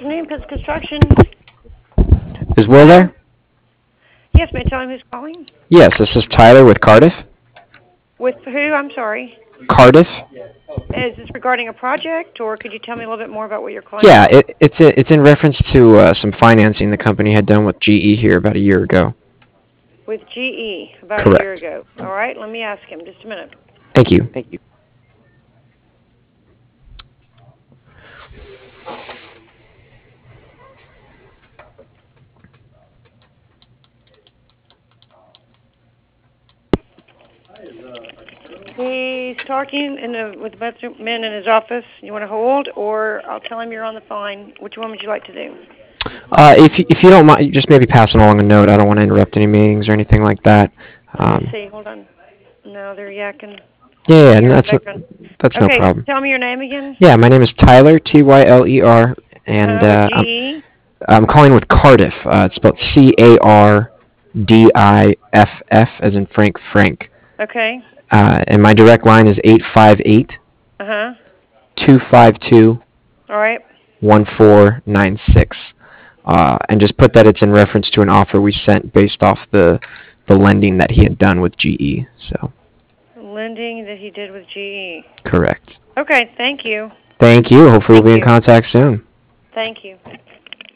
afternoon, Pitts Construction. Is Will there? Yes, may I tell him who's calling? Yes, this is Tyler with Cardiff. With who? I'm sorry. Cardiff? Is this regarding a project, or could you tell me a little bit more about what you're calling Yeah, about? it's in reference to some financing the company had done with GE here about a year ago. With GE, about a year Correct. ago. All right, let me ask him. Just a minute. Thank you. He's talking with the men in his office. You want to hold, or I'll tell him you're on the phone. Which one would you like to do? If you don't mind, just maybe passing along a note. I don't want to interrupt any meetings or anything like that. Let me see. Hold on. No, they're yakking. Yeah, You're in the that's background. that's no Okay, problem. tell me your name again. Yeah, my name is Tyler Tyler, and With GE. I'm calling with Cardiff. It's spelled Cardiff, as in Frank. Okay. And my direct line is 858 Uh-huh. 252 All right. 1496. And just put that it's in reference to an offer we sent based off the lending that he had done with GE. So Lending that he did with GE. correct. Okay, thank you. Thank you. Hopefully Thank we'll be in you. contact soon. Thank you.